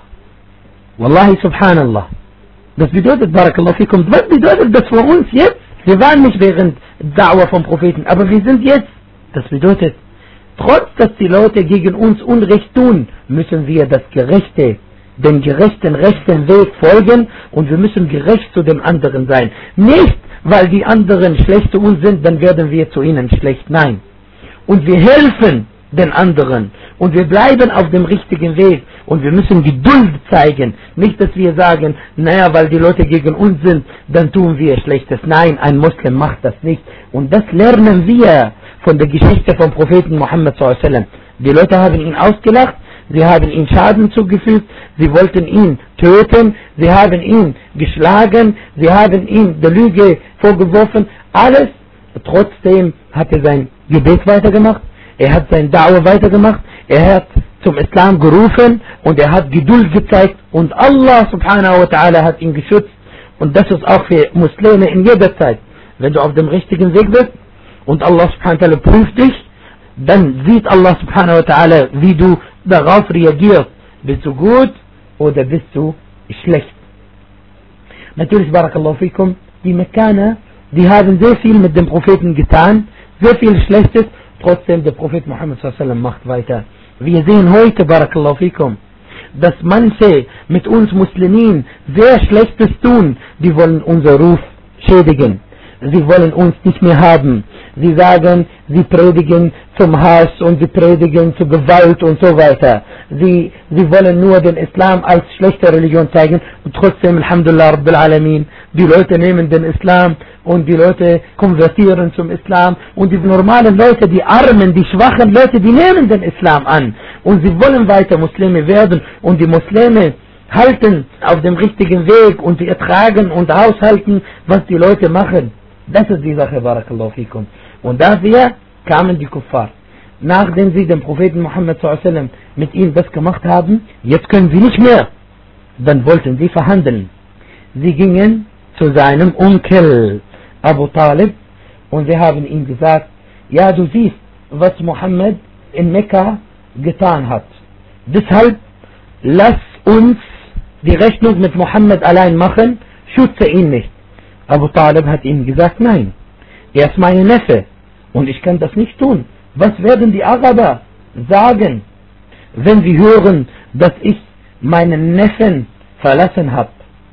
Wallahi Subhanallah. Das bedeutet, Barakallahu fikum, was bedeutet das für uns jetzt? Wir waren nicht während Da'wah vom Propheten, aber wir sind jetzt. Das bedeutet, trotz dass die Leute gegen uns Unrecht tun, müssen wir das Gerechte, den gerechten, rechten Weg folgen und wir müssen gerecht zu dem anderen sein. Nicht, weil die anderen schlecht zu uns sind, dann werden wir zu ihnen schlecht. Nein. Und wir helfen den anderen und wir bleiben auf dem richtigen Weg und wir müssen Geduld zeigen. Nicht, dass wir sagen, naja, weil die Leute gegen uns sind, dann tun wir Schlechtes. Nein, ein Muslim macht das nicht. Und das lernen wir von der Geschichte vom Propheten Muhammad sallallahu alaihi wasallam. Die Leute haben ihn ausgelacht, sie haben ihm Schaden zugefügt, sie wollten ihn töten, sie haben ihn geschlagen, sie haben ihm der Lüge vorgeworfen, alles. Trotzdem hat er sein Gebet weitergemacht, er hat sein Da'wah weitergemacht, er hat zum Islam gerufen und er hat Geduld gezeigt und Allah subhanahu wa ta'ala hat ihn geschützt. Und das ist auch für Muslime in jeder Zeit. Wenn du auf dem richtigen Weg bist und Allah subhanahu wa ta'ala prüft dich, dann sieht Allah subhanahu wa ta'ala, wie du darauf reagierst. Bist du gut oder bist du schlecht? Natürlich, Barakallahu fikum, die Mekkaner, die haben sehr viel mit dem Propheten getan, sehr viel Schlechtes, trotzdem der Prophet Muhammad sallallahu alaihi wasallam macht weiter. Wir sehen heute, Barakallahu fikum, dass manche mit uns Muslimen sehr Schlechtes tun, die wollen unser Ruf schädigen. Sie wollen uns nicht mehr haben. Sie sagen, sie predigen zum Hass und sie predigen zu Gewalt und so weiter. Sie, sie wollen nur den Islam als schlechte Religion zeigen und trotzdem, Alhamdulillah Rabbil Alamin, die Leute nehmen den Islam und die Leute konvertieren zum Islam und die normalen Leute, die Armen, die schwachen Leute, die nehmen den Islam an und sie wollen weiter Muslime werden und die Muslime halten auf dem richtigen Weg und sie ertragen und aushalten, was die Leute machen. Das ist die Sache, Barakallahu fikum. Und dafür kamen die Kuffar. Nachdem sie den Propheten Muhammad sallallahu alaihi wasallam mit ihm das gemacht haben, jetzt können sie nicht mehr. Dann wollten sie verhandeln. Sie gingen zu seinem Onkel Abu Talib und sie haben ihm gesagt, ja, du siehst, was Muhammad in Mekka getan hat. Deshalb lass uns die Rechnung mit Muhammad allein machen, schütze ihn nicht. Abu Talib hat ihm gesagt, nein, er ist mein Neffe und ich kann das nicht tun. Was werden die Araber sagen, wenn sie hören, dass ich meinen Neffen verlassen habe?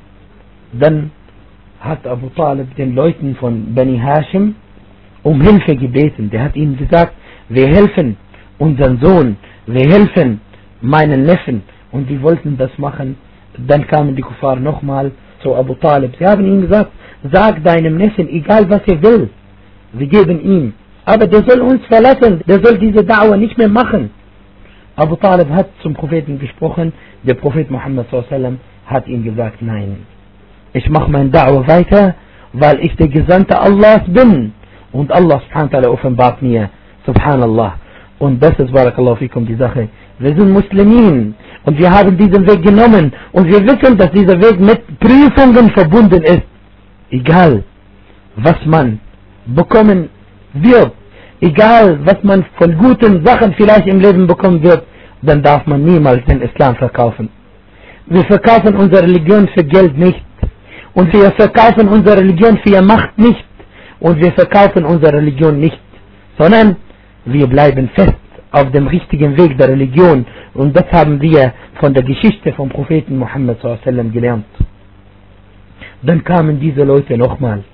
Dann hat Abu Talib den Leuten von Bani Hashim um Hilfe gebeten. Der hat ihnen gesagt, wir helfen unseren Sohn, wir helfen meinen Neffen. Und die wollten das machen. Dann kamen die Kuffar nochmal zu Abu Talib. Sie haben ihm gesagt, sag deinem Neffen, egal was er will, wir geben ihm. Aber der soll uns verlassen, der soll diese Da'wah nicht mehr machen. Abu Talib hat zum Propheten gesprochen, der Prophet Muhammad sallallahu alaihi wasallam hat ihm gesagt, nein, ich mache mein Da'wah weiter, weil ich der Gesandte Allahs bin. Und Allah subhanahu wa ta'ala offenbart mir, subhanallah. Und das ist, Barakallahu fikum, die Sache. Wir sind Muslimen und wir haben diesen Weg genommen und wir wissen, dass dieser Weg mit Prüfungen verbunden ist. Egal, was man bekommen wird, egal, was man von guten Sachen vielleicht im Leben bekommen wird, dann darf man niemals den Islam verkaufen. Wir verkaufen unsere Religion für Geld nicht und wir verkaufen unsere Religion für Macht nicht und wir verkaufen unsere Religion nicht, sondern wir bleiben fest auf dem richtigen Weg der Religion und das haben wir von der Geschichte vom Propheten Muhammad sallallahu alaihi wasallam gelernt. Dann kamen diese Leute nochmal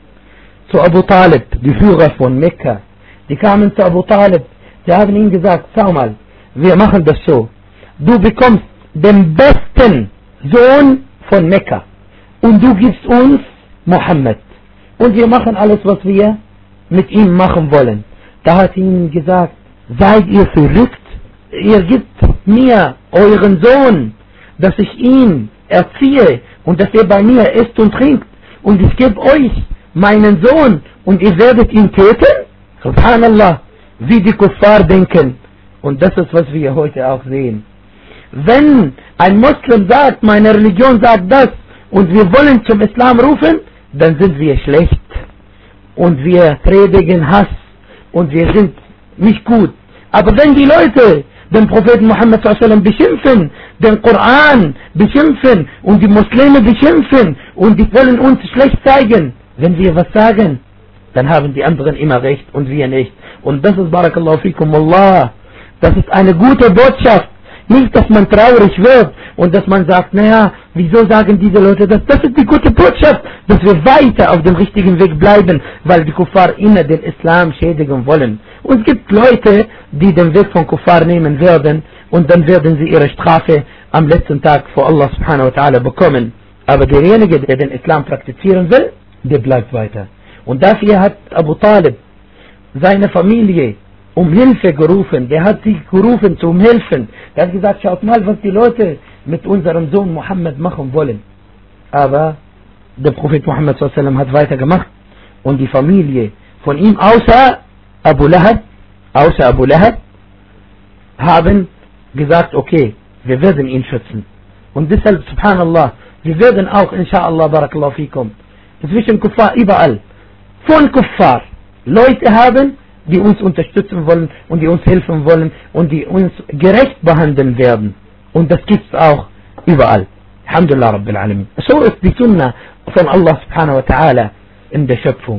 zu Abu Talib, die Führer von Mekka. Die kamen zu Abu Talib, sie haben ihm gesagt, schau mal, wir machen das so, du bekommst den besten Sohn von Mekka und du gibst uns Muhammad und wir machen alles, was wir mit ihm machen wollen. Da hat ihm gesagt, seid ihr verrückt? Ihr gebt mir euren Sohn, dass ich ihn erziehe und dass er bei mir isst und trinkt und ich gebe euch meinen Sohn und ihr werdet ihn töten? Subhanallah, wie die Kuffar denken. Und das ist, was wir heute auch sehen. Wenn ein Muslim sagt, meine Religion sagt das und wir wollen zum Islam rufen, dann sind wir schlecht und wir predigen Hass und wir sind nicht gut. Aber wenn die Leute den Propheten Muhammad sallallahu alaihi wasallam beschimpfen, den Koran beschimpfen und die Muslime beschimpfen und die wollen uns schlecht zeigen, wenn wir was sagen, dann haben die anderen immer recht und wir nicht. Und das ist, Barakallahu fikum, Allah, das ist eine gute Botschaft. Nicht, dass man traurig wird und dass man sagt, naja, wieso sagen diese Leute das? Das ist die gute Botschaft, dass wir weiter auf dem richtigen Weg bleiben, weil die Kuffar immer den Islam schädigen wollen. Und es gibt Leute, die den Weg von Kuffar nehmen werden und dann werden sie ihre Strafe am letzten Tag vor Allah subhanahu wa ta'ala bekommen. Aber derjenige, der den Islam praktizieren will, der bleibt weiter. Und dafür hat Abu Talib seine Familie um Hilfe gerufen, der hat sie gerufen zum Helfen. Der hat gesagt, schaut mal, was die Leute mit unserem Sohn Muhammad machen wollen. Aber der Prophet Muhammad sallallahu alaihi wasallam hat weitergemacht und die Familie von ihm, außer Abu Lahab, außer Abu Lahab, haben gesagt, okay, wir werden ihn schützen. Und deshalb, subhanallah, wir werden auch, inshallah, barakallahu fikum, zwischen Kuffar überall, von Kuffar, Leute haben, die uns unterstützen wollen und die uns helfen wollen und die uns gerecht behandeln werden. Und das gibt es auch überall. Alhamdulillah Rabbil Alamin. So ist die Sunna von Allah subhanahu wa ta'ala in der Schöpfung.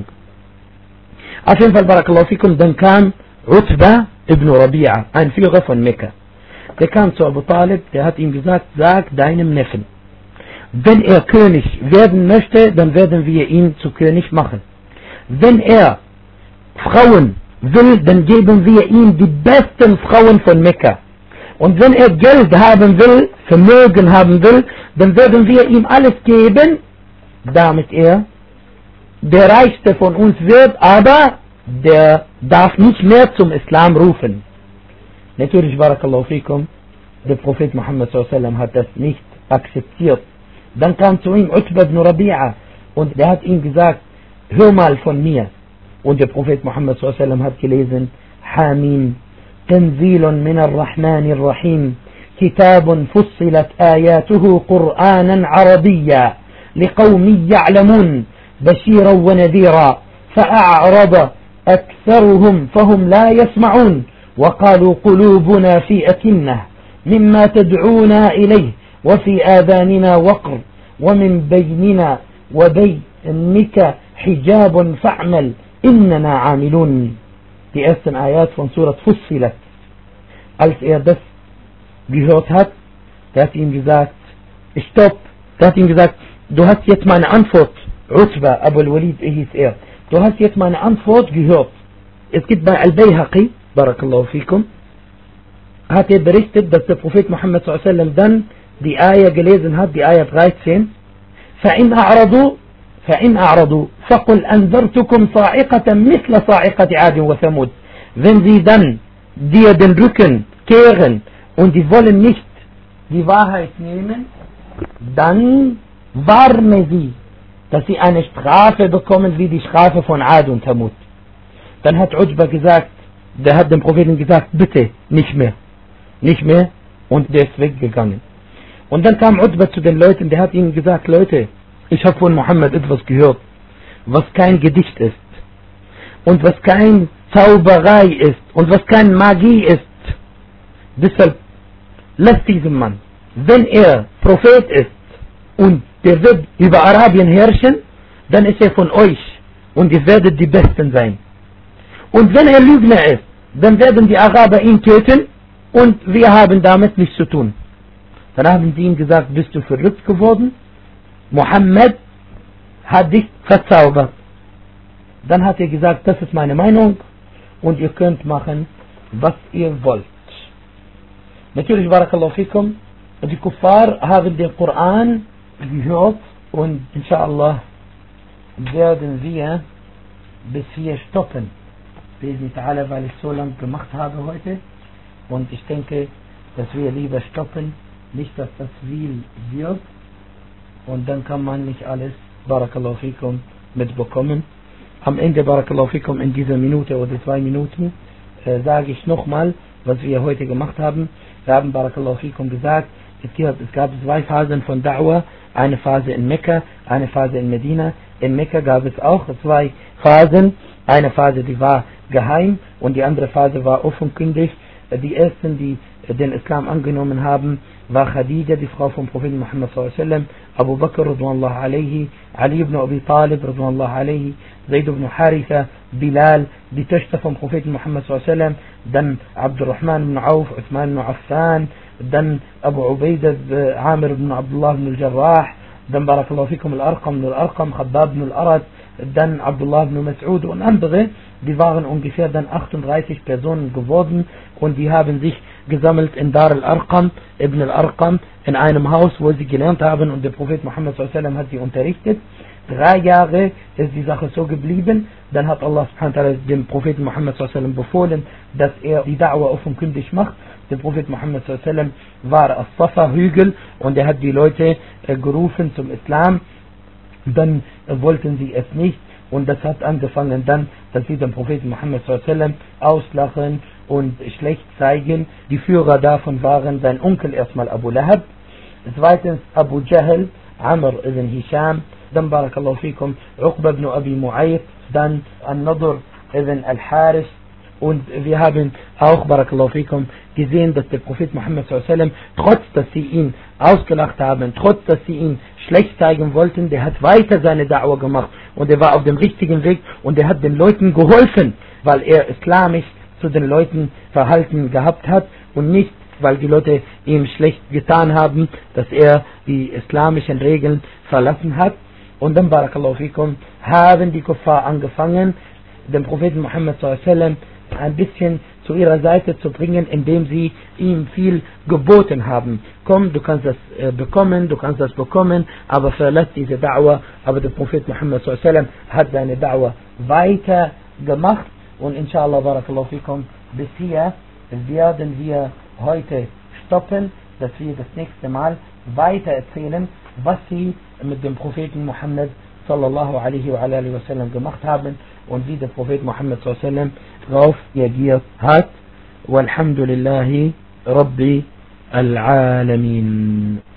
Auf jeden Fall, barakallahu fikum, dann kam Utba ibn Rabi'a, ein Führer von Mekka. Der kam zu Abu Talib, der hat ihm gesagt, sag deinem Neffen, wenn er König werden möchte, dann werden wir ihn zu König machen. Wenn er Frauen will, dann geben wir ihm die besten Frauen von Mekka. Und wenn er Geld haben will, Vermögen haben will, dann werden wir ihm alles geben, damit er der Reichste von uns wird, aber der darf nicht mehr zum Islam rufen. Natürlich, barakallahu fikum, der Prophet Muhammad sallallahu alaihi wasallam hat das nicht akzeptiert. Dann kam zu ihm Utba ibn Rabi'a und der hat ihm gesagt, hör mal von mir. Und der Prophet Muhammad sallallahu alaihi wasallam hat gelesen, Hamim, Tanzilun min ar-Rahman ar-Rahim, Kitabun fussilat ayatuhu Qur'anan Arabiyya, liqawmi ya'lamun, Bashiran wa nadhira, fa'a'rada أكثرهم فهم لا يسمعون وقالوا قلوبنا في أكنة مما تدعونا إليه وفي آذاننا وقر ومن بيننا وبينك حجاب فاعمل إننا عاملون. Die ersten Ayat von Surat Fussilat. Als er das gehört hat, der hat ihm gesagt, stopp, der hat ihm gesagt, du hast jetzt meine Antwort, Utba Abu al-Walid hieß er, du hast jetzt meine Antwort gehört. Es gibt bei Al-Bayhaqi, Barakallahu fikum, hat er berichtet, dass der Prophet Muhammad sallallahu alaihi wasallam dann die Ayah gelesen hat, die Ayah dreizehn, فَإِنْ أَعْرَضُوا فَإِنْ أَعْرَضُوا فَقُلْ أَنذَرْتُكُمْ صَاعِقَةً مِثْلَ صَاعِقَةِ عَادٍ وَثَمُودٍ. Wenn sie dann dir den Rücken kehren und die wollen nicht die Wahrheit nehmen, dann warne sie, dass sie eine Strafe bekommen wie die Strafe von Ad und Thamud. Dann hat Utba gesagt, der hat dem Propheten gesagt, bitte, nicht mehr, nicht mehr, und der ist weggegangen. Und dann kam Utba zu den Leuten, der hat ihnen gesagt, Leute, ich habe von Mohammed etwas gehört, was kein Gedicht ist, und was kein Zauberei ist, und was kein Magie ist. Deshalb, lasst diesen Mann, wenn er Prophet ist, und der wird über Arabien herrschen, dann ist er von euch und ihr werdet die Besten sein. Und wenn er Lügner ist, dann werden die Araber ihn töten und wir haben damit nichts zu tun. Dann haben sie ihm gesagt, bist du verrückt geworden? Mohammed hat dich verzaubert. Dann hat er gesagt, das ist meine Meinung und ihr könnt machen, was ihr wollt. Natürlich, Barakallahu fikum, die Kuffar haben den Koran gehört und inshallah werden wir bis hier stoppen, weil ich so lange gemacht habe heute, und ich denke, dass wir lieber stoppen, nicht dass das viel wird und dann kann man nicht alles, Barakallahu fikum, mitbekommen. Am Ende, Barakallahu fikum, in dieser Minute oder zwei Minuten äh, sage ich nochmal, was wir heute gemacht haben. Wir haben, Barakallahu fikum, gesagt, es gab zwei Phasen von Da'wah, eine Phase in Mekka, eine Phase in Medina. In Mekka gab es auch zwei Phasen, eine Phase, die war geheim und die andere Phase war offenkundig. Die ersten, die den Islam angenommen haben, war Khadija, die Frau vom Propheten Muhammad sallallahu alaihi wasallam, Abu Bakr radwanallahu alaihi, Ali ibn Abi Talib radwanallahu alaihi, Zayd ibn Haritha, Bilal, die Töchter vom Propheten Muhammad sallallahu alaihi wasallam, dann Abdurrahman ibn Auf, Uthman ibn Affan, dann Abu Ubaidah, Amir ibn Abdullah ibn al-Jarrah, dann Barakallahu fikum al-Arqam ibn al-Arqam, Khabbab ibn al-Arad, dann Abdullah ibn Mas'ud und andere, die waren ungefähr dann achtunddreißig Personen geworden und die haben sich gesammelt in Dar al-Arqam, Ibn al-Arqam, in einem Haus, wo sie gelernt haben und der Prophet Muhammad sallallahu alaihi wasallam hat sie unterrichtet. Drei Jahre ist die Sache so geblieben, dann hat Allah subhanahu wa ta'ala dem Propheten Muhammad sallallahu alaihi wasallam befohlen, dass er die Da'wah offenkundig macht. Der Prophet Muhammad sallallahu alaihi wasallam war auf Safa-Hügel und er hat die Leute äh, gerufen zum Islam. Dann äh, wollten sie es nicht und das hat angefangen dann, dass sie den Propheten Muhammad sallallahu alaihi wasallam auslachen und schlecht zeigen. Die Führer davon waren sein Onkel erstmal Abu Lahab, zweitens Abu Jahl, Amr ibn Hisham, dann Barakallahu fikum, Uqba ibn Abi Mu'ayth, dann An-Nadr ibn al-Harith. Und wir haben auch, Barakallahu fikum, gesehen, dass der Prophet Muhammad sallallahu alaihi wasallam, trotz dass sie ihn ausgelacht haben, trotz dass sie ihn schlecht zeigen wollten, der hat weiter seine Da'wah gemacht und er war auf dem richtigen Weg und er hat den Leuten geholfen, weil er islamisch zu den Leuten verhalten gehabt hat und nicht, weil die Leute ihm schlecht getan haben, dass er die islamischen Regeln verlassen hat. Und dann, Barakallahu fikum, haben die Kuffar angefangen, den Propheten Muhammad sallallahu alaihi wasallam ein bisschen zu ihrer Seite zu bringen, indem sie ihm viel geboten haben. Komm, du kannst das äh, bekommen, du kannst das bekommen, aber verlass diese Da'wah. Aber der Prophet Muhammad sallallahu alaihi wasallam hat seine Da'wah weiter gemacht und inshallah, Barakallahu fikum, bis hier werden wir heute stoppen, dass wir das nächste Mal weiter erzählen, was sie mit dem Propheten Muhammad sallallahu alaihi wa alihi wasallam gemacht haben und wie der Prophet Muhammad sallallahu alaihi wasallam darauf reagiert hat. Walhamdulillahi Rabbi al-Alamin.